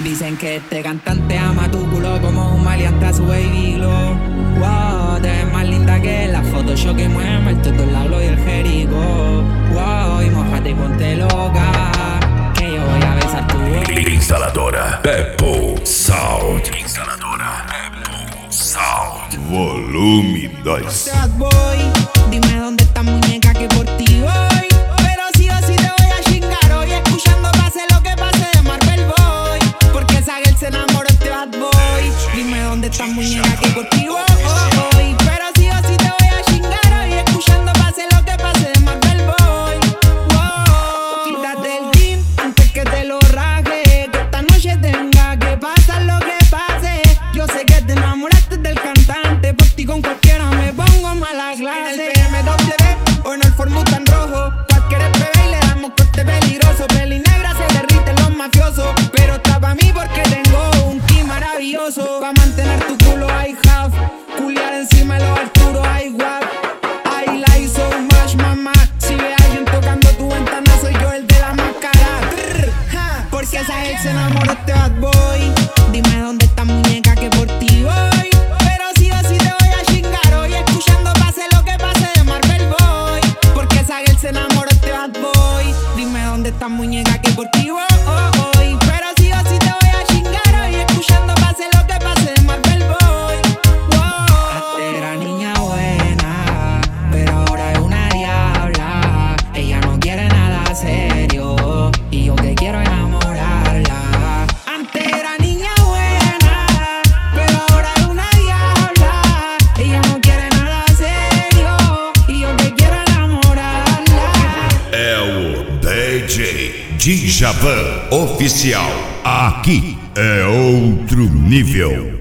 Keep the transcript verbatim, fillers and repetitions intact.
Dicen que este cantante ama tu culo como un maleante a su baby glow. Wow, te ves más linda que la Photoshop que mueve el todo el lado y el jerico. Wow, y mojate y ponte loca, que yo voy a besar tu boca. Instaladora Peppo Sound. Instaladora Peppo Sound. Volume dois. Bad boy, dime dónde está muñeca que por ti voy. Pero sí o sí te voy a chingar hoy, escuchando pase lo que pase de Marvel Boy. Porque esa girl se enamoró de este bad boy. Dime dónde está muñeca que por ti voy. Pero sí o sí te voy a chingar hoy, escuchando pase lo que pase de Marvel Boy. Wow. Quítate el jean antes que te lo raje, que esta noche tenga que pasar lo que pase. Yo sé que te enamoraste del cantante, por ti con cualquiera me pongo mala clase. En el B M W o en el Ford Mustang rojo, cualquier bebé y le damos corte peligroso. Peli negra se derriten los mafiosos, pero está pa' mí porque tengo un ki maravilloso. Pa' mantener tu culo I have, culiar encima de los Arturo I guap. I like so much, mamá. Si ve a alguien tocando tu ventana, soy yo el de la máscara. Brr, ja, porque esa ex se enamoró de este bad boy. Dime dónde está muñeca que por ti voy. Pero sí o sí te voy a chingar hoy, escuchando pase lo que pase de Marvel Boy. Porque esa girl se enamoró de este bad boy. Dime dónde está muñeca que por ti voy. Pero sí o sí te voy a chingar hoy, escuchando pase lo que pase de Marvel Boy. Antes era niña buena, pero ahora es una diabla. Ella no quiere nada serio y yo que quiero enamorarla. Antes era niña buena, pero ahora es una diabla. Ella no quiere nada serio y yo que quiero enamorarla. É o D J Djavan Oficial. Aqui é outro nível.